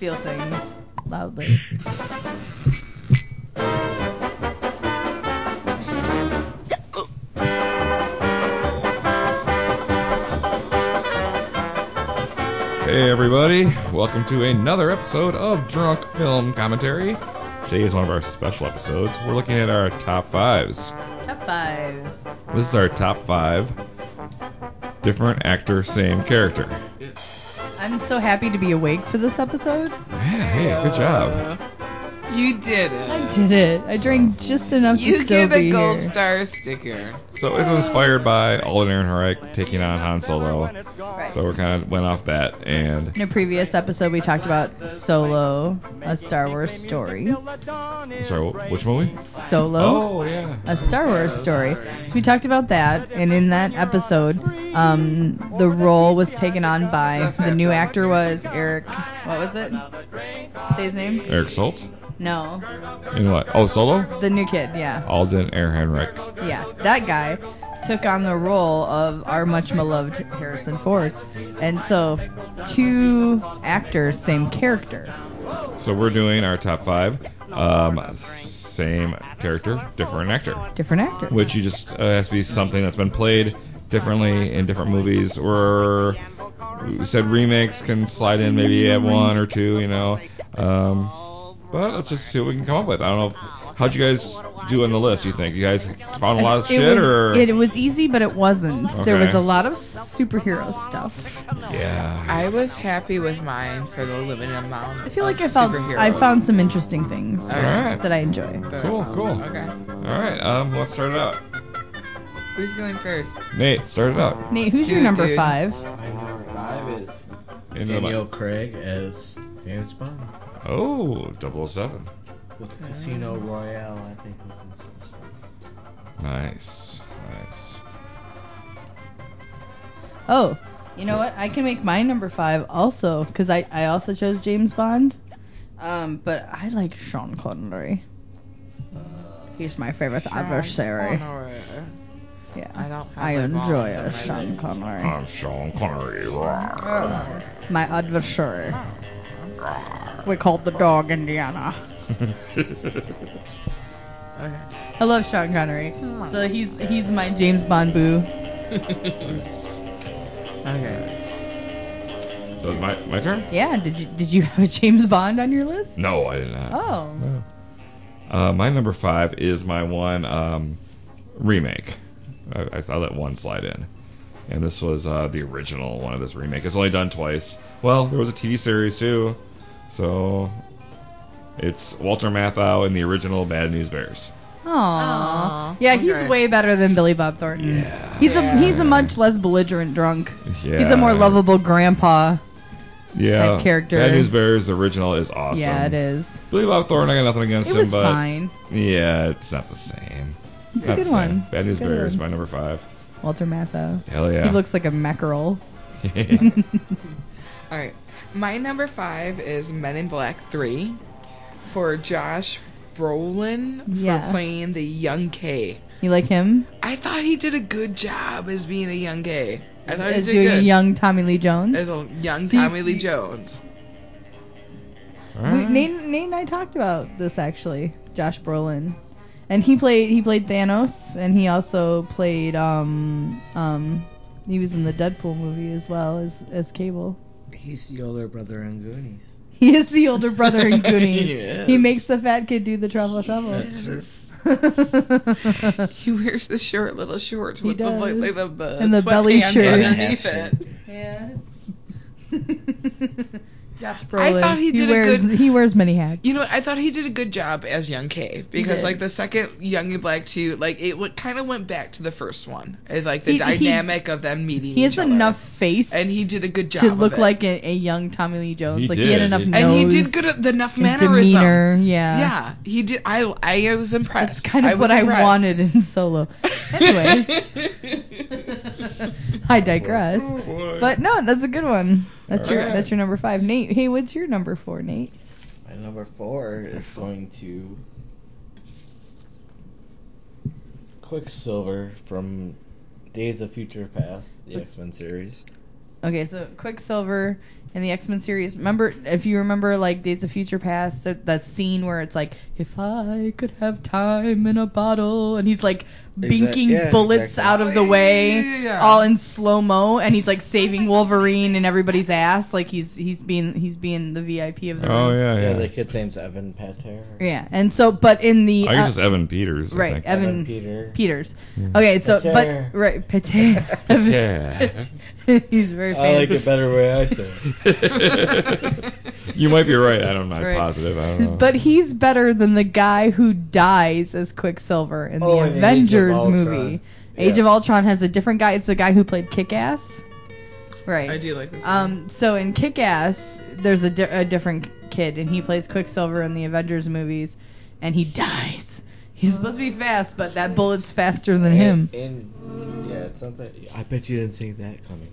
feel things loudly. Hey everybody, welcome to another episode of Drunk Film Commentary. Today is one of our special episodes. We're looking at our top fives. Top fives. This is our top five different actor, same character. I'm so happy to be awake for this episode. Yeah, hey, good job. You did it. I did it. I drank just enough to You still get a be gold here. star sticker. So it was inspired by Alden Ehrenreich taking on Han Solo. Right. So we kind of went off that, and In a previous episode, we talked about Solo, a Star Wars story. sorry, which movie? Solo, Oh yeah. a Star Wars story. So we talked about that, and in that episode, the role was taken on by the new actor was Eric. What was it? Say his name. Eric Stoltz. No, In what? Oh, Solo. the new kid. Yeah, Alden Ehrenreich. yeah, that guy took on the role of our much beloved Harrison Ford, and so two actors, same character. So we're doing our top five. Same character, different actor. Different actor. Which you just has to be something that's been played differently in different movies. Or we said remakes can slide in maybe at one or two, you know. But let's just see what we can come up with. I don't know. How'd you guys do on the list, you think? You guys found a lot of shit, or? It was easy, but it wasn't. There was Okay. a lot of superhero stuff. Yeah. I was happy with mine for the limited amount. I feel like of I superheroes. found some interesting things Alright. that I enjoy. That I Cool, found. cool. Okay. All right. Let's start it out. Who's going first? Nate, start it out. Nate, who's your Dude, number dude. 5? My number 5 is Into the Daniel mic. Craig as James Bond Oh, 007. with Casino Royale. I think was his first one. Nice. Nice. Oh, you know what? I can make my number 5 also, because I also chose James Bond. But I like Sean Connery. He's my favorite adversary. Connery. Yeah, I don't have I my enjoy Bond on a my Sean list. Connery. I'm Sean Connery. My adversary. We called the dog Indiana. Okay. I love Sean Connery. So he's my James Bond boo. Okay. So it's my turn? Yeah, did you have a James Bond on your list? No, I did not. Oh. No. My number 5 is my one remake. I let one slide in. And this was the original one of this remake. It's only done twice. Well, there was a TV series too. So it's Walter Matthau in the original Bad News Bears. Aww. Yeah, he's Okay. way better than Billy Bob Thornton. Yeah. He's a much less belligerent drunk. Yeah. He's a more lovable grandpa. yeah. type character. Bad News Bears, the original, is awesome. Yeah, it is. Billy Bob Thornton, I got nothing against It him, was but fine. yeah, it's not the same. It's Not a good the same. one. Bad News Good Bears, one. my number 5. Walter Matthau. Hell yeah. He looks like a mackerel. All right. My number 5 is Men in Black 3 for Josh Brolin Yeah. for playing the young K. You like him? I thought he did a good job as being a young K. I thought he As did doing good. a young Tommy Lee Jones. as a young So you- Tommy Lee Jones. All right. Nate and I talked about this actually. Josh Brolin, and he played Thanos, and he also played he was in the Deadpool movie as well as Cable. He's the older brother in Goonies. He is the older brother in Goonies. Yes. He makes the fat kid do the truffle shovel. That's right. He wears the short little shorts He with the does. like the And the belly sweatpants shirt. underneath And it. Yeah. Josh Brolin. I thought he did a wears, good- He wears many hats. You know, I thought he did a good job as Young K because, did. like, the second Young and Black 2, like, it kind of went back to the first one. It's like the He- dynamic of them meeting He has each other. enough face And he did a good job to look of it. like a young Tommy Lee Jones. He Like he had did. enough And nose. And he did good enough and mannerism. demeanor. Yeah. Yeah, he did. I was impressed. That's kind of was what I impressed. wanted in Solo. Anyways, I digress. Oh, boy. But no, that's a good one. That's Alright. your number 5, Nate. Hey, what's your number 4, Nate? My number 4 is going to Quicksilver from Days of Future Past, the X-Men series. Okay, so Quicksilver in the X-Men series. Remember, if you remember, like Days of Future Past, that scene where it's like, if I could have time in a bottle, and he's like binking bullets out of the way, Yeah. all in slow mo, and he's like saving Wolverine and everybody's ass, like he's being the VIP of the room. Oh yeah, Yeah, yeah. the kid's name's Evan Pater. Yeah, and so, but in the I guess it's Evan Peters. right, I think. Evan Peter. Peters. Okay, so Pater. but right, Pater. Yeah. He's very I like fancy. it better way I say it. You might be right. I'm not Right. positive. I don't know. But he's better than the guy who dies as Quicksilver in the Oh, in the Age of Avengers Ultron. movie. Age Yes. of Ultron has a different guy. It's the guy who played Kick-Ass. Right. I do like this one. So in Kick-Ass, there's a different kid, and he plays Quicksilver in the Avengers movies, and he dies. He's supposed to be fast, but that bullet's faster than him. And yeah, it's something. I bet you didn't see that coming.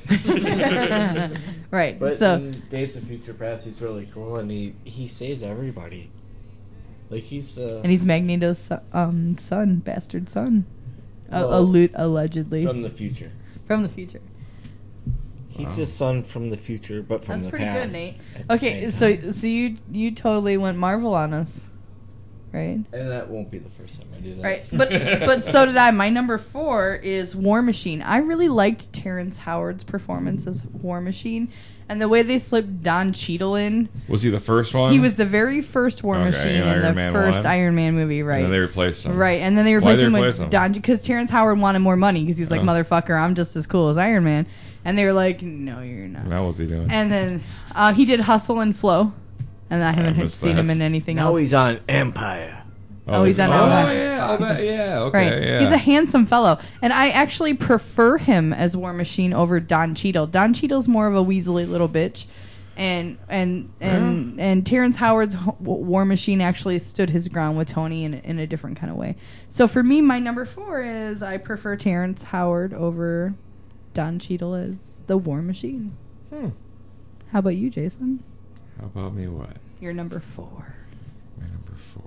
Right. But So in Days of Future Past, he's really cool, and he saves everybody. Like he's and he's Magneto's son, bastard son. Well, Allegedly. from the future. From the future. He's his son from the future, but from That's the pretty past. good, Nate. at the Okay, same time. so you totally went Marvel on us, right? And that won't be the first time I do that. Right, but so did I. My number 4 is War Machine. I really liked Terrence Howard's performance as War Machine, and the way they slipped Don Cheadle in. Was he the first one? He was the very first War Okay, Machine in in Iron the Man first 1? Iron Man movie, right? And then they replaced him. Right, and then they Why'd replaced they him replace with him? Don because Terrence Howard wanted more money because he's like, Oh. motherfucker, I'm just as cool as Iron Man, and they were like, no, you're not. What was he doing? And then he did Hustle and Flow, and I haven't missed seen him that. in anything Now else. he's on Empire. Oh, he's on Oh, Empire. yeah. Oh, that, yeah. Okay. Right. Yeah. He's a handsome fellow. And I actually prefer him as War Machine over Don Cheadle. Don Cheadle's more of a weaselly little bitch. And Terrence Howard's War Machine actually stood his ground with Tony in a different kind of way. So for me, my number 4 is I prefer Terrence Howard over Don Cheadle as the War Machine. How about you, Jason? How about me? What? Your number 4. My number 4.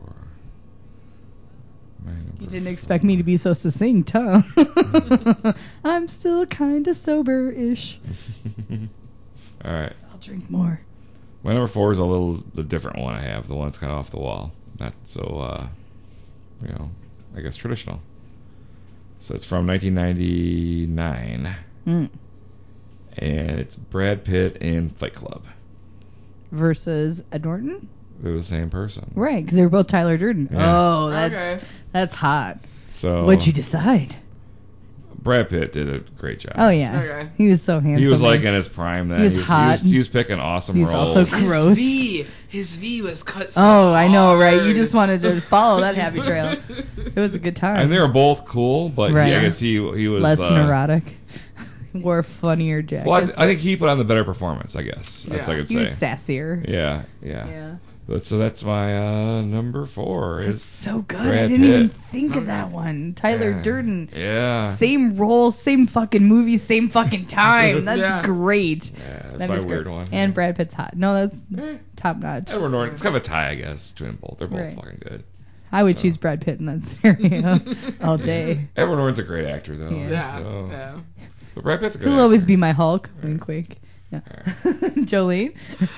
My number You didn't 4. expect me to be so succinct, huh? I'm still kind of sober-ish. All right. I'll drink more. My number 4 is the different one I have. The one that's kind of off the wall. Not so, I guess traditional. So it's from 1999. Mm. And it's Brad Pitt in Fight Club. Versus Ed Norton? They're the same person. Right, because they were both Tyler Durden. Yeah. Oh, Okay. that's hot. So What'd you decide? Brad Pitt did a great job. Oh, yeah. Okay. He was so handsome. He was like man. in his prime then. He was hot. He was picking awesome He's roles. also gross. His V was cut so Oh, I know, right? You hard. just wanted to follow that happy trail. It was a good time. And they were both cool, but Right. I guess he was Less neurotic. Wore funnier jackets. Well, I think he put on the better performance. I guess that's Yeah. what I could he say. was sassier. Yeah. Yeah. But so that's my number 4. It's Is so good. Brad I didn't even Pitt. think of that one. Tyler Yeah. Durden. Yeah. Same role, same fucking movie, same fucking time. That's Yeah. great. Yeah, that's That my is weird great. one. And Brad Pitt's hot. No, that's Eh, top notch. Edward Norton. It's kind of a tie, I guess, between them both. They're both Right. fucking good. I would So. choose Brad Pitt in that scenario all day. Edward Norton's a great actor, though. Yeah. Yeah. So. Yeah. But Brad Pitt's a good He'll actor. always be my Hulk. Wink, wink. Yeah. Jolene?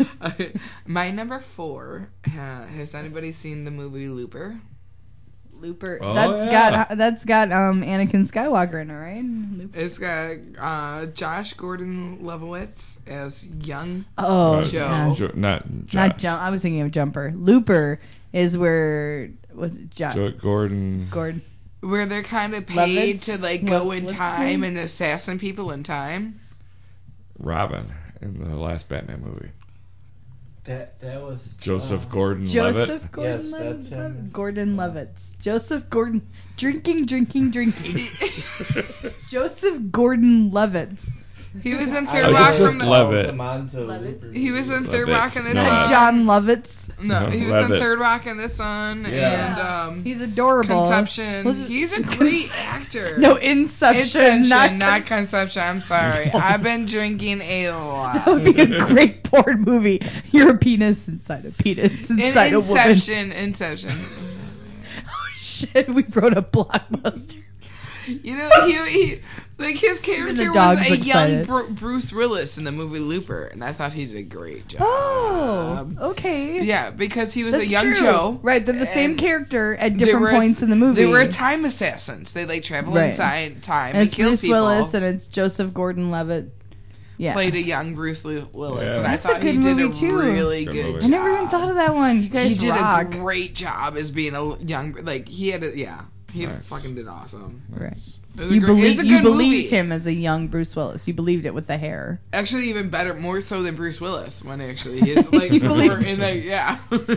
My number 4. Has anybody seen the movie Looper? Looper. Oh, That's got Anakin Skywalker in it, right? Looper. It's got Josh Gordon-Levitt as young. Oh, Joe. yeah. Not Not Josh. Jump. I was thinking of Jumper. Looper is where was it Gordon. Gordon. Where they're kind of paid Levitt? to like go in What's his time name? and assassin people in time. Robin in the last Batman movie. That was Joseph Gordon-Levitt. Joseph Gordon Yes, that's him. Gordon Levitt. Joseph Gordon. Drinking. Joseph Gordon Levitt. He was in I Third think Rock it's from just the. Levitt. Levitt. He was in Third Levitt. Rock in the No, Sun. it's- John Lovitz. No, he was in Levitt. Third Rock in the Sun Yeah. and He's adorable. Conception. Was it- He's a great actor. No, Inception, not Conception. I'm sorry. I've been drinking a lot. That would be a great porn movie. You're a penis inside a penis inside a woman. Inception. Oh shit, we wrote a blockbuster. You know, he like his character was dog's a excited. young Bruce Willis in the movie Looper, and I thought he did a great job. Oh, okay. Yeah, because he was That's a young true. Joe. Right, they're the same and character at there different was- points in the movie. They were time assassins. They like travel Right. inside time and and it's kill Bruce people. Willis and it's Joseph Gordon-Levitt. Yeah. Played a young Bruce Willis, Yeah. and I That's a thought good he did a movie, too. really Good good movie. job. I never even thought of that one. You guys He did rock. a great job as being a young, like he had a he Nice. fucking did awesome. Right. It was a You, great, it's a you good believed movie. him as a young Bruce Willis. You believed it with the hair. Actually, even better, more so than Bruce Willis when actually he's like You more believe- in the yeah.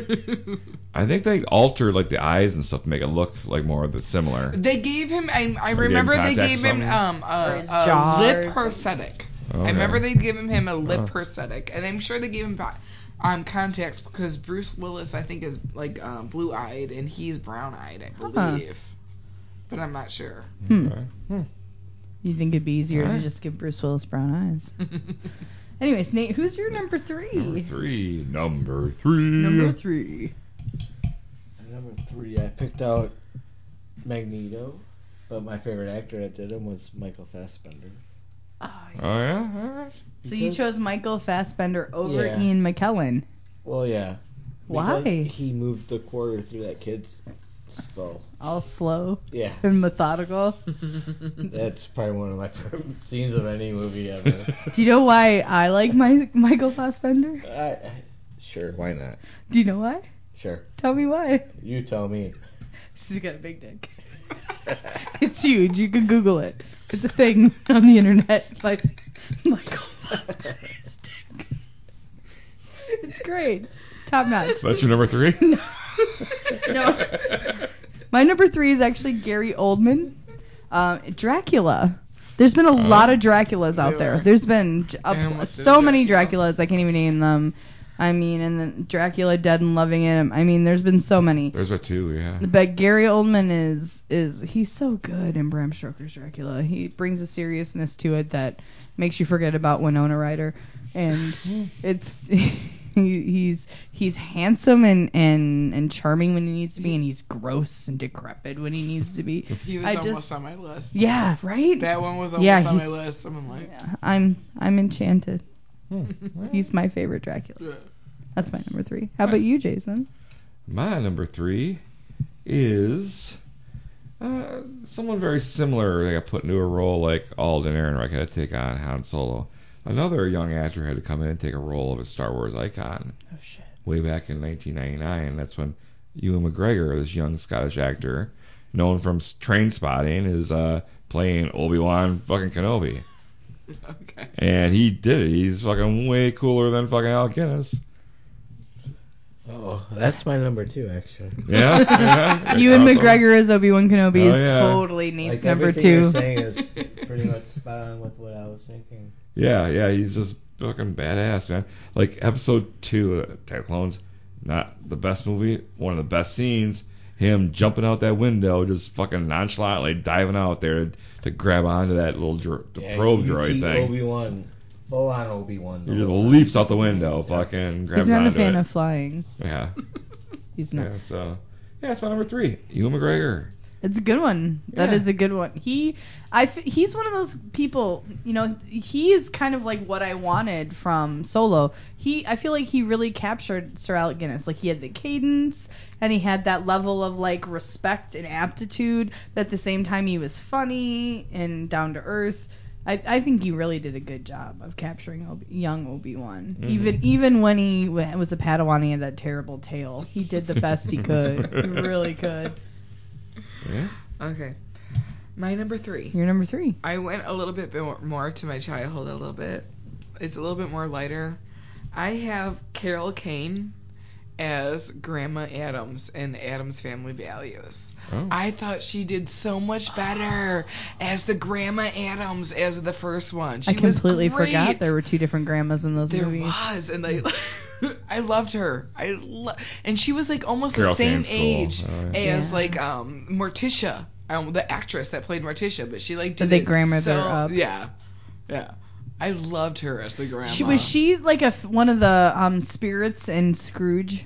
I think they altered like the eyes and stuff to make it look like more of the similar. They gave him. I gave remember him they contacts gave or him something? Or his a jaw or lip something. prosthetic. Okay. I remember they'd given him a lip prosthetic, and I'm sure they gave him contacts because Bruce Willis I think is like blue-eyed and he's brown-eyed, I believe, but I'm not sure. Okay. You think it'd be easier to Alright. just give Bruce Willis brown eyes? Anyways, Nate, who's your number three? Number three. Number three. Number 3, I picked out Magneto, but my favorite actor that did him was Michael Fassbender. Oh, yeah. Oh yeah. All right. So you chose Michael Fassbender over Yeah. Ian McKellen. Well, yeah. Why? Because he moved the quarter through that kid's skull. All slow Yeah. and methodical. That's probably one of my favorite scenes of any movie ever. Do you know why I like Michael Fassbender? Sure, why not? Do you know why? Sure. Tell me why. You tell me. He's got a big dick. It's huge. You can Google it. It's a thing on the internet. Like Michael Fassbender's dick. It's great. Top notch. That's your number three. No. My number 3 is actually Gary Oldman. Dracula. There's been a lot of Draculas out there. There are. There's been I almost did so a many Dracula. Draculas, I can't even name them. I mean, and then Dracula Dead and Loving It. I mean, there's been so many. There's a two. Yeah. But Gary Oldman is he's so good in Bram Stoker's Dracula. He brings a seriousness to it that makes you forget about Winona Ryder, and it's he's handsome and charming when he needs to be, and he's gross and decrepit when he needs to be. He was almost on my list. Yeah, right. That one was Yeah, almost on my he's- list. I'm like, Yeah, I'm enchanted. He's my favorite Dracula. yeah. That's my number 3. How about you, Jason? My number 3 is someone very similar. They got put into a role like Alden Ehrenreich had to take on Han Solo. Another young actor had to come in and take a role of a Star Wars icon. Oh shit. Way back in 1999, that's when Ewan McGregor, this young Scottish actor, known from Train Spotting, is playing Obi-Wan fucking Kenobi. Okay. And he did it. He's fucking way cooler than fucking Alec Guinness. Oh, that's my number 2, actually. Yeah? Yeah? Ewan Crossover. McGregor as Obi-Wan Kenobi Oh, is yeah. totally Nate's number everything you're 2. saying is pretty much spot on with what I was thinking. Yeah, he's just fucking badass, man. Like episode 2 of Attack of the Clones, not the best movie, one of the best scenes. Him jumping out that window, just fucking nonchalantly diving out there to grab onto that little probe you droid see thing. Obi-Wan, full on Obi-Wan. He just leaps out the window, fucking grabs He's not a onto fan it. of flying. Yeah, He's not. yeah. So yeah, it's my number 3, Ewan McGregor. It's a good one. That Yeah. is a good one. He's one of those people, you know, he is kind of like what I wanted from Solo. I feel like he really captured Sir Alec Guinness. Like he had the cadence and he had that level of like respect and aptitude, but at the same time he was funny and down to earth. I think he really did a good job of capturing young Obi-Wan. Mhm. Even when he was a Padawan, he had that terrible tail. He did the best he could. He really could. Yeah. Okay. My number 3. You're number 3. I went a little bit more to my childhood a little bit. It's a little bit more lighter. I have Carol Kane as Grandma Adams in Adams Family Values. Oh. I thought she did so much better as the Grandma Adams as the first one. She I completely was great. forgot there were 2 different grandmas in those There movies. was, and I loved her. And she was like almost Carol the same Kane's cool. age Oh, as Yeah. like Morticia, the actress that played Morticia, but she like did Did they it grandmother so, up? Yeah. I loved her as the grandma. Was she like one of the spirits in Scrooge?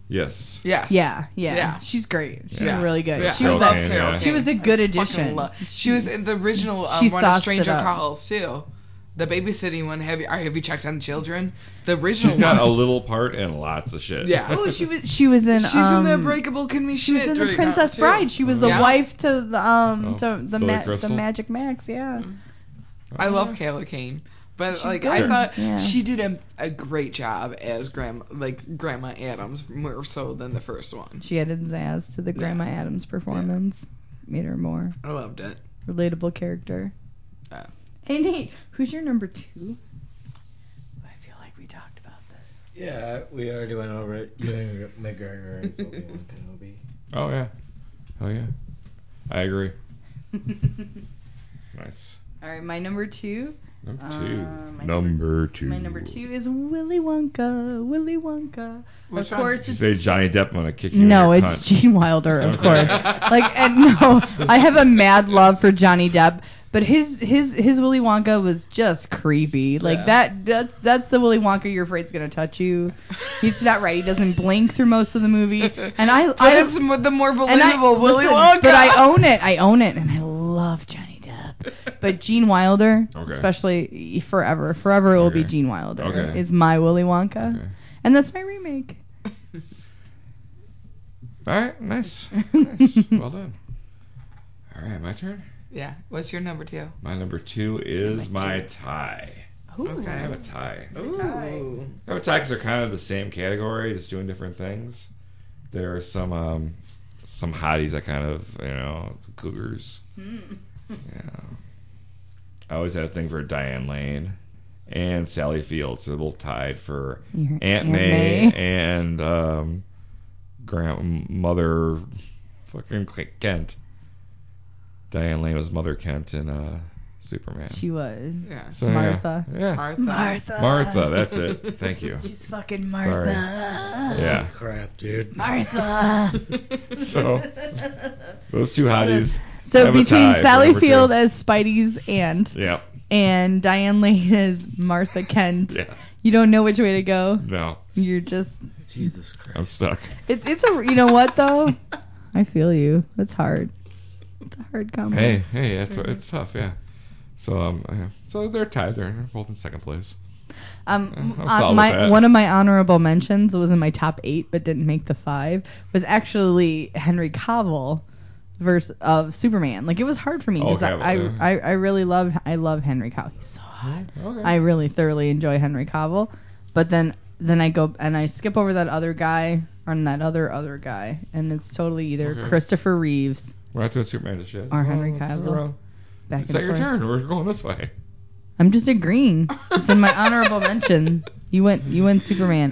Yes. Yes. Yeah. She's great. She's Yeah. really good. Yeah. She I was love Kane, Carol yeah. Kane. She was a good I addition. fucking she was in the original She When a sauced Stranger it up. Calls too. The babysitting one. Have you checked on children? The original She's got a one. little part in lots of shit. Yeah. Oh, she was in. She's in the Unbreakable Kimmy She was Schmidt in the right Princess now, too. Bride. She was the Yeah. wife to the Billy the Crystal? Magic Max. Yeah. I love Kayla Kane. But She's like good. I thought Yeah. she did a great job as Grandma Adams, more so than the first one. She added zazz to the Grandma Adams performance. Made her more I loved it. relatable character. Yeah. Hey Nate, who's your number 2? I feel like we talked about this. Yeah, we already went over it. Ewan McGregor as Obi-Wan Kenobi. Oh yeah. Oh yeah. I agree. Nice. All right, my number 2. Number my number two. My number 2 is Willy Wonka. Willy Wonka. Which of one? course, You it's say Johnny Depp, I'm gonna kick you. no, in your it's cunt. Gene Wilder, of Okay. course. And no, I have a mad love for Johnny Depp, but his Willy Wonka was just creepy. Like Yeah. that's the Willy Wonka you're afraid's gonna touch you. He's not right. He doesn't blink through most of the movie, and I It's the more and believable Willy listen, Wonka. But I own it, and I love Johnny Depp. But Gene Wilder, Okay. especially forever it will be Okay. Gene Wilder. Okay. Is my Willy Wonka, Okay. and that's my remake. All right, nice. Nice. Well done. All right, my turn. Yeah. What's your number 2? My number 2 is my tie. Okay. I have a tie. Ooh. I have a tie because they're kind of the same category, just doing different things. There are some hotties that kind of, some cougars. Yeah. I always had a thing for Diane Lane and Sally Fields. They're a little tied for Your Aunt May and grandmother fucking Kent. Diane Lane was Mother Kent in Superman. She was. Yeah. So, Martha. Yeah. Martha. Martha, that's it. Thank you. She's fucking Martha. Sorry. Yeah. Crap, dude. Martha. So those two hotties. So have a between tie for Sally number 2. Field as Spidey's aunt Yeah. and Diane Lane as Martha Kent, Yeah. you don't know which way to go. No, You're just. Jesus Christ. I'm stuck. It's a. You know what though? I feel you. It's hard. It's a hard combo. Hey, it's tough. Yeah. So so they're tied. They're both in second place. I'm solid with that. One of my honorable mentions was in my top 8, but didn't make the 5. Was actually Henry Cavill verse of Superman. Like it was hard for me because Cavill, I really love Henry Cavill. He's so hot. Okay. I really thoroughly enjoy Henry Cavill, but then I go and I skip over that other guy or that other guy, and it's totally either Okay. Christopher Reeves We're not doing Superman just yet. or Henry Let's Cavill. go around. back It's and not your forth. turn. We're going this way. I'm just agreeing. It's in my honorable mention. You went Superman.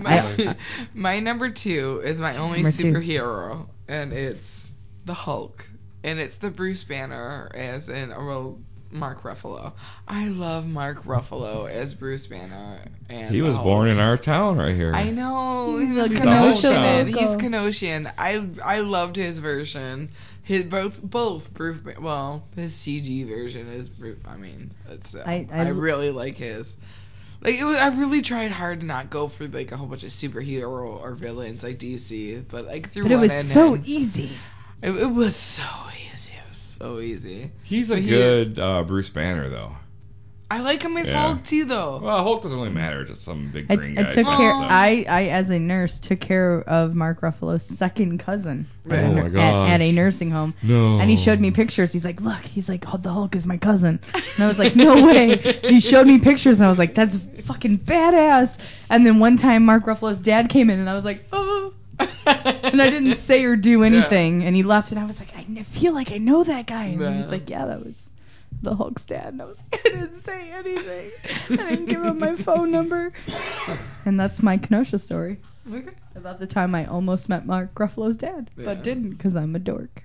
My number 2 is my only Number 2. superhero, and it's the Hulk, and it's the Bruce Banner as in Mark Ruffalo. I love Mark Ruffalo as Bruce Banner, and He the was Hulk. born in our town right here. I know He's he was a Kenosha Kenoshian. local. He's Kenoshian. I loved his version. Both Bruce. Well, his CG version is. I mean, it's. I really like his. Like I really tried hard to not go for like a whole bunch of superhero or villains like DC, but like through But it one was end so in. easy. It was so easy. It was so easy. He's a But good Bruce Banner though. I like him as Yeah. Hulk too, though. Well, Hulk doesn't really matter. Just some big I green guy. took stuff, care. so. I as a nurse took care of Mark Ruffalo's second cousin Right. Oh my gosh. at a nursing home. No. And he showed me pictures. He's like, look, oh, the Hulk is my cousin. And I was like, no way. He showed me pictures, and I was like, that's fucking badass. And then one time, Mark Ruffalo's dad came in, and I was like, oh. And I didn't say or do anything. And he left, and I was like, I feel like I know that guy. And he was like, yeah, that was the Hulk's dad. And I was like, I didn't say anything. I didn't give him my phone number. And that's my Kenosha story. Okay. About the time I almost met Mark Ruffalo's dad, Yeah. but didn't because I'm a dork.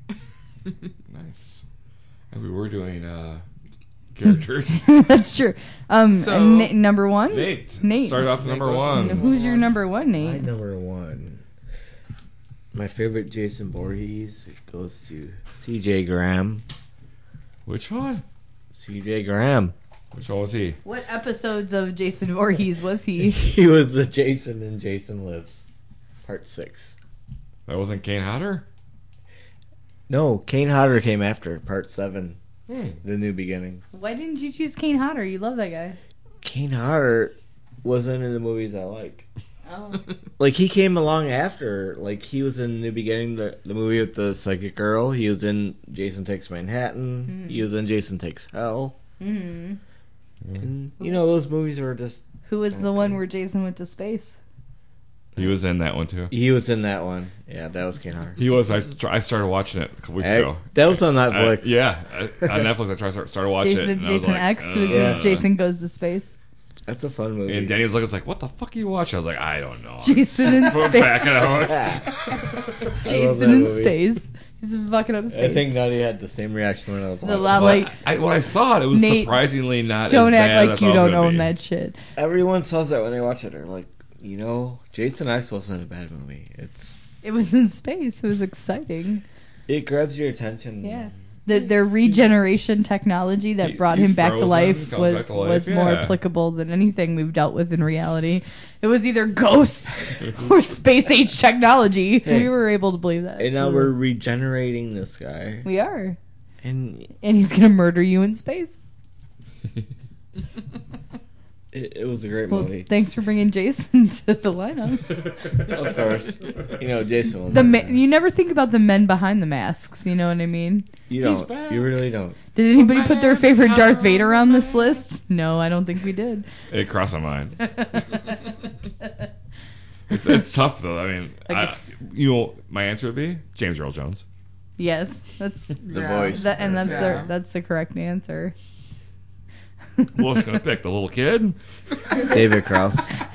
Nice. And we were doing characters. That's true. So- and number 1? Nate. Nate. Start off with Nate number goes one. first. Who's your number 1, My Nate? number 1. My favorite Jason Voorhees goes to C.J. Graham. Which one? C.J. Graham. Which one was he? What episodes of Jason Voorhees was he? He was with Jason in Jason Lives, Part 6. That wasn't Kane Hodder? No, Kane Hodder came after Part 7, Hmm. The New Beginning. Why didn't you choose Kane Hodder? You love that guy. Kane Hodder wasn't in the movies I like. Oh. Like, he came along after. Like, he was in New Beginning, the movie with the psychic girl. He was in Jason Takes Manhattan. He was in Jason Takes Hell. Mm-hmm. And, you know, those movies were just... Who was the one where Jason went to space? He was in that one too. He was in that one. Yeah, that was Kane Hodder. He was. I started watching it a couple weeks ago. That was on Netflix. On Netflix. I started watching it. And I was Jason like, X, who just Jason Goes to Space. That's a fun movie. And Danny was looking like, "What the fuck are you watching?" I was like, "I don't know." Jason in Put space. back it out. Jason in movie. space. He's fucking up space. I think Nutty had the same reaction when I was It's a watching. lot it. like. When I saw it, it was Nate, surprisingly not. Don't as act bad like as you I thought it was don't gonna own be. that shit. Everyone says that when they watch it. They're like, you know, Jason X wasn't a bad movie. It was in space. It was exciting. It grabs your attention. Yeah. Their regeneration technology that brought him he's back to frozen, life comes was back to life, was more yeah. applicable than anything we've dealt with in reality. It was either ghosts or space age technology. Hey. We were able to believe that. And now we're regenerating this guy. We are. And And he's gonna murder you in space. it was a great Well, movie. thanks for bringing Jason to the lineup. Of course. You know, Jason was You never think about the men behind the masks. You know what I mean? You He's don't. back. You really don't. Did anybody put their favorite Darth Vader on this list? No, I don't think we did. It crossed my mind. It's tough though. I mean, my answer would be James Earl Jones. Yes, that's The voice. that's the correct answer. Wolf's gonna pick the little kid. David Krause.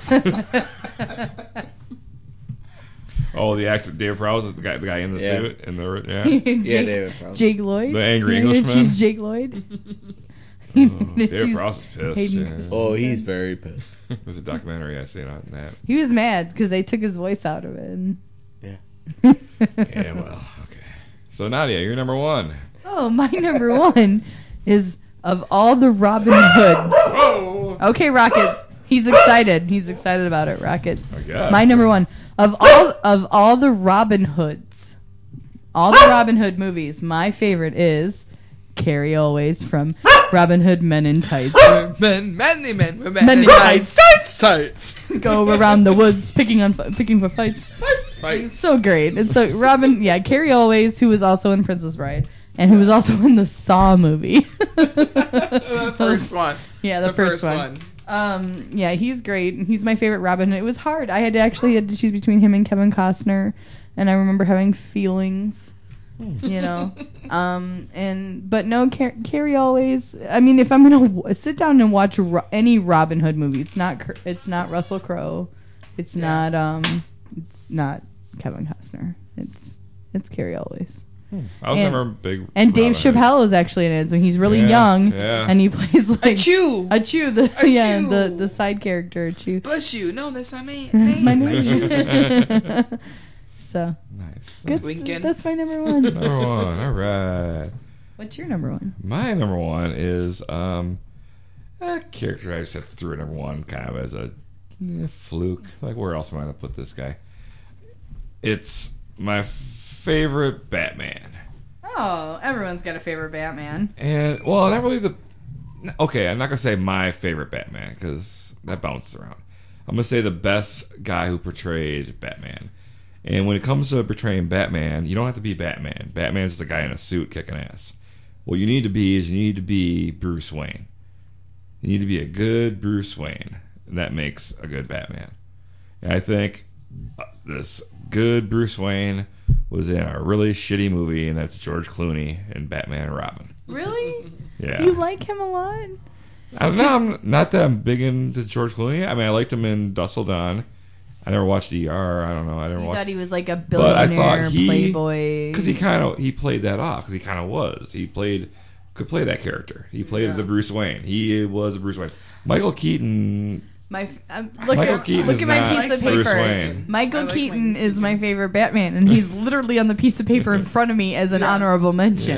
Oh, the actor David Prowse is the guy in the Yeah. suit in the Jake, David Prowse. Jake Lloyd. The angry You're gonna Englishman? choose Jake Lloyd. David Prowse is pissed. Hayden- Yeah. Oh, he's very pissed. There's a documentary I seen on that. He was mad because they took his voice out of it. And... Yeah. Yeah, well, okay. So Nadia, you're number one. Oh, my number one is of all the Robin Hoods. Whoa! Okay, Rocket. He's excited. He's excited about it, Rocket. I guess. My number one of all the Robin Hoods, all the Robin Hood movies. My favorite is Carrie Always from Robin Hood Men in Tights. Men in in tights. tights. Go around the woods picking for fights. Fights. So great. And so Robin, yeah, Carrie Always, who was also in Princess Bride. And who was also in the Saw movie. The first one. Yeah, the first one. Yeah, he's great. He's my favorite Robin. It was hard. I had to choose between him and Kevin Costner, and I remember having feelings, you know. But no, Carrie Always. I mean, if I'm gonna sit down and watch any Robin Hood movie, it's not Russell Crowe, it's not Kevin Costner. It's Carrie Always. I was never a big. And Dave Robin Hood. Chappelle is actually in it, so he's really Yeah, young, yeah. and he plays like Achoo! Achu, the side character Achu. Bless you. No, that's not me. That's my name. So Nice. good. Lincoln. That's my number one. Number one. All right. What's your number one? My number one is a character I just have threw at number one kind of as a fluke. Like, where else am I going to put this guy? It's my favorite Batman. Oh, everyone's got a favorite Batman. And, well, not really okay, I'm not going to say my favorite Batman because that bounces around. I'm going to say the best guy who portrayed Batman. And when it comes to portraying Batman, you don't have to be Batman. Batman's just a guy in a suit kicking ass. What you need to be Bruce Wayne. You need to be a good Bruce Wayne. And that makes a good Batman. And I think this good Bruce Wayne was in a really shitty movie, and that's George Clooney in Batman and Robin. Really? Yeah. You like him a lot? I don't know. I'm not that big into George Clooney. I mean, I liked him in Dusk Till Dawn. I never watched ER. I don't know. I never You watched. thought he was like a But I billionaire thought playboy. because he played that off because he kind of was. He could play that character. He played the Bruce Wayne. He was a Bruce Wayne. Michael Keaton. Look Keaton at is my not piece of Bruce paper. Wayne. Michael I like Keaton Michael is my favorite Batman, and he's literally on the piece of paper in front of me as an honorable mention. Yeah.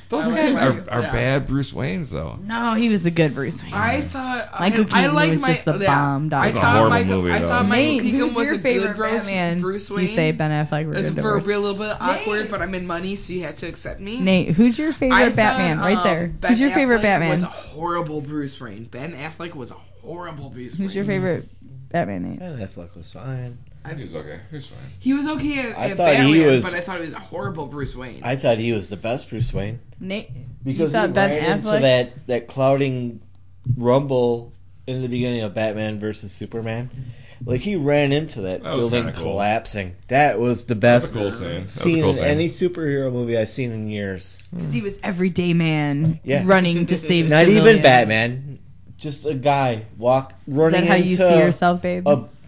Those I guys like- are yeah. bad Bruce Waynes, though. No, he was a good Bruce Wayne. I thought Michael I Keaton like was just the bomb dog. I It was a thought horrible Michael, movie, I though. thought Michael Nate, Keaton who's was your a favorite good Batman? Bruce Wayne. You say Ben Affleck. We're It's gonna for a divorce. little bit awkward, Nate. but I'm in money, so you had to accept me. Nate, who's your favorite I Batman? thought, Right there. Ben Who's your favorite Affleck Batman? Was a horrible Bruce Wayne. Ben Affleck was a horrible Bruce Wayne. Who's your favorite Batman, Nate? Ben Affleck was fine. He was okay. He was fine. He was okay I at thought he Batman, was- but I thought he was a horrible Bruce Wayne. I thought he was the best Bruce Wayne Nate, because you he thought Ben ran into Affleck? that clouding rumble in the beginning of Batman versus Superman. Like he ran into that That was building kinda cool. collapsing. That was the best That was a cool scene. That was a scene cool in scene. any superhero movie I've seen in years. Because he was everyday man Yeah. running to save Not civilians. even Batman, just a guy Is running that how you into see yourself, babe?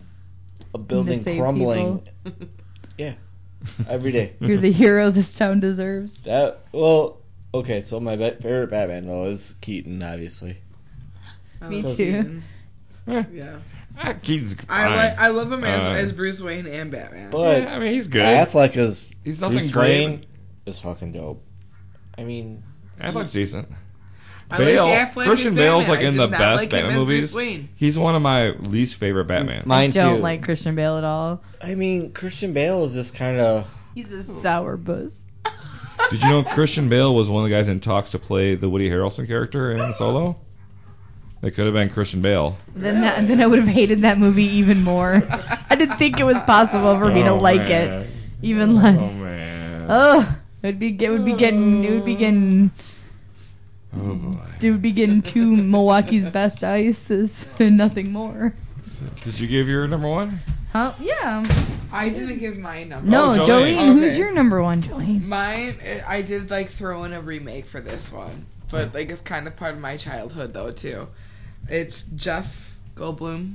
a building save crumbling. Yeah, every day. You're the hero this town deserves. Okay, so my favorite Batman though is Keaton, obviously. Me love too. Keaton. Yeah. Keaton's fine. I love him Uh, as Bruce Wayne and Batman. But Yeah, I mean, he's good. Affleck is He's nothing Bruce great. Wayne is fucking dope. I mean, Affleck's decent. I Bale, like Affleck Christian as Bale's Batman. like I in did the not best like him Batman as movies. Bruce Wayne. He's one of my least favorite Batman. Mine I don't too. like Christian Bale at all. I mean, Christian Bale is just kind of. He's a sour buzz. Did you know Christian Bale was one of the guys in talks to play the Woody Harrelson character in Solo? It could have been Christian Bale. Then I would have hated that movie even more. I didn't think it was possible for me to like it even less. Oh man. Oh, it would be getting Oh boy. it would be getting two Milwaukee's best ices and nothing more. Did you give your number one? Huh? Yeah. I didn't give my number. No, Oh, Jolene. Jolene. Who's Okay. your number one, Jolene? Mine, I did like throw in a remake for this one, but like it's kind of part of my childhood though too. It's Jeff Goldblum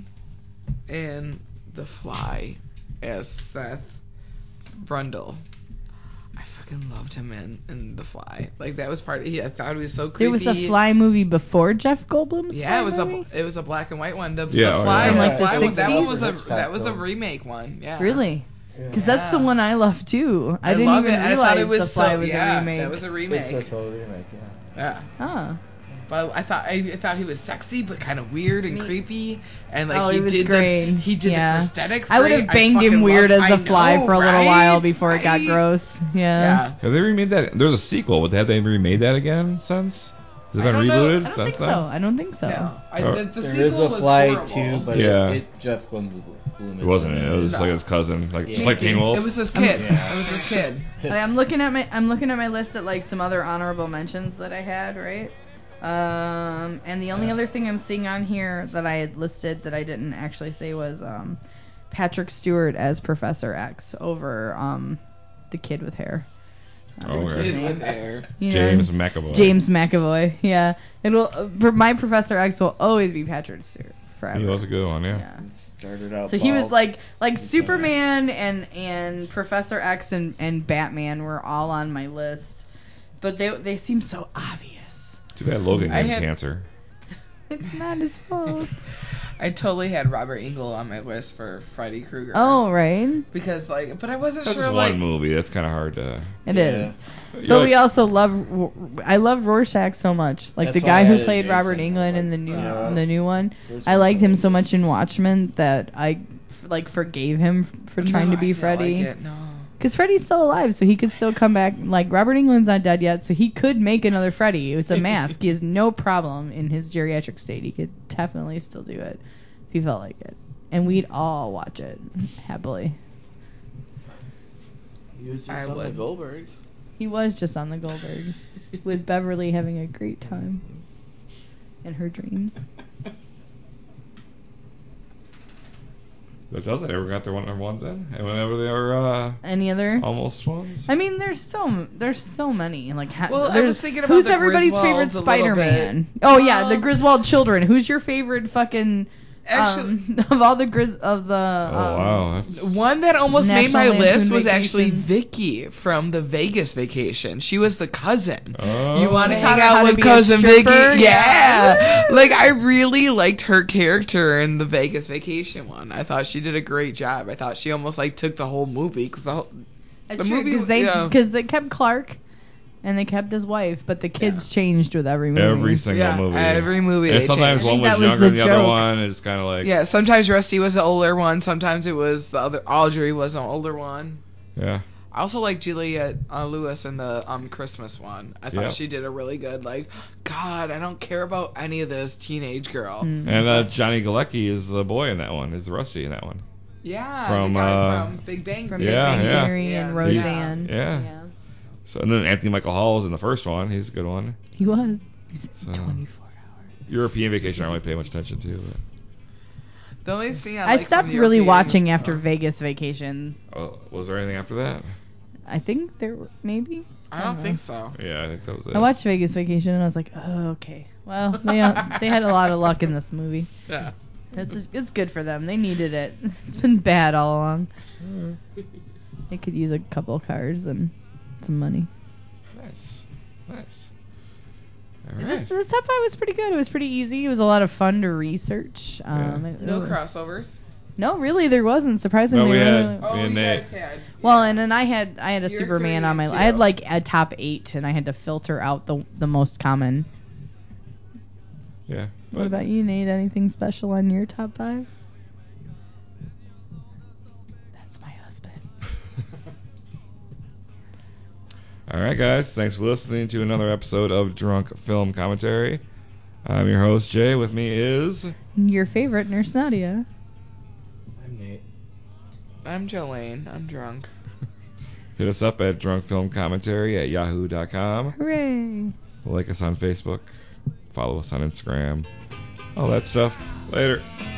in The Fly as Seth Brundle. I fucking loved him in The Fly. Like that was part. I thought he was so creepy. There was a Fly movie before Jeff Goldblum's Yeah, Fly it was movie? a black and white one. The Yeah, Fly, From, like, the Fly was, that 60s? one was Hitchcock that was a film. remake one. Yeah, Really? Because that's the Yeah. one I love too. I didn't love even it. And realize I thought it was The Fly so, was yeah, a remake. That was a remake. It's a total remake, yeah. Yeah. Oh. But I thought he was sexy, but kind of weird and creepy, and like Oh, he he was did great. the Yeah. prosthetics. I would great. have banged him fucking weird loved- as a I Fly know, for a little right? while before it got Right? gross. Yeah. Yeah. Have they remade that? There's a sequel. But have they remade that again since? Has it I been don't know. rebooted I don't since think then? so. I don't think so. No, the There sequel is a was Fly horrible. too, but Yeah. Jeff Goldblum. It wasn't. It was No. like his cousin, like just Yeah. like Teen Wolf. It was his kid. Yeah. It was his kid. I'm looking at my list at like some other honorable mentions that I had, right? And the only other thing I'm seeing on here that I had listed that I didn't actually say was Patrick Stewart as Professor X over the kid with hair. Oh, What's okay. his Kid name? with hair. You know, James McAvoy. James McAvoy. Yeah, it will. My Professor X will always be Patrick Stewart forever. He was a good one, yeah. Yeah. Started out. So he was bald. like Superman and Professor X and Batman were all on my list, but they seem so obvious. Too bad Logan I had had- cancer. It's not his fault. I totally had Robert Englund on my list for Freddy Krueger. Oh right, because like, but I wasn't That's sure just like. one movie. That's kind of hard to. it Yeah. is. You're But like- we also I love Rorschach so much. Like That's the why guy I who added played Jason. Robert I was Englund like, in the new one. Where's I liked him Jason? so much in Watchmen that I like forgave him for trying to No, be I didn't Freddy. Like it, no. Because Freddy's still alive, so he could still come back. Like, Robert Englund's not dead yet, so he could make another Freddy. It's a mask. He has no problem in his geriatric state. He could definitely still do it if he felt like it. And we'd all watch it happily. He was I just on the would. Goldbergs. He was just on the Goldbergs with Beverly having a great time in her dreams. But does it ever got their number ones in? And whenever they are Any other? almost ones? I mean, there's so many. Like, Well, I there's, was thinking about who's the everybody's Griswolds favorite a little Spider-Man? Oh yeah, the Griswold children. Who's your favorite fucking? Actually- of all the Oh wow, that's One that almost made my National list Lampoon was actually Vacation. Vicky from the Vegas Vacation. She was the cousin. Oh. You want to They hang taught her how out to with be a cousin stripper? Vicky? Yeah. Yeah. Like I really liked her character in the Vegas Vacation one. I thought she did a great job. I thought she almost like took the whole movie because That's the true, movie because they yeah. because they kept Clark, And they kept his wife, but the kids changed with every movie. Every single movie. Every movie And they sometimes changed. one I think was that was younger the than the other joke. one. It's kind of like Yeah, sometimes Rusty was the older one. Sometimes it was the other. Audrey was an older one. yeah. I also like Juliette Lewis in the Christmas one. I thought Yep. she did a really good. Like, God, I don't care about any of this teenage girl. And Johnny Galecki is the boy in that one. Is Rusty in that one? Yeah, From, the guy from Big Bang From Theory. Big Bang yeah. Theory Yeah. and Roseanne. Yeah. So and then Anthony Michael Hall was in the first one. He's a good one. He was. He was So- 24 hours. European Vacation I don't really pay much attention to. The only thing I like stopped from the really European- watching after Vegas Vacation. But, was there anything after that? I think there were, maybe. I don't know. think so. Yeah, I think that was it. I watched Vegas Vacation and I was like, oh, okay. Well, they had a lot of luck in this movie. Yeah. It's good for them. They needed it. It's been bad all along. They could use a couple cars and some money. Nice. All right. This top five was pretty good. It was pretty easy. It was a lot of fun to research. No crossovers. No, really, there wasn't. Surprisingly, No, we really- had- Oh, Me you and guys Nate. had. Well, yeah. and then I had a You're Superman 3 on my. and I had 2. like a top 8, and I had to filter out the most common. Yeah. What about you, Nate? Anything special on your top 5? That's my husband. All right, guys. Thanks for listening to another episode of Drunk Film Commentary. I'm your host, Jay. With me is... Your favorite Nurse Nadia. I'm Nate. I'm Jolene. I'm drunk. Hit us up at drunkfilmcommentary@yahoo.com. Hooray! Like us on Facebook. Follow us on Instagram. All that stuff. Later.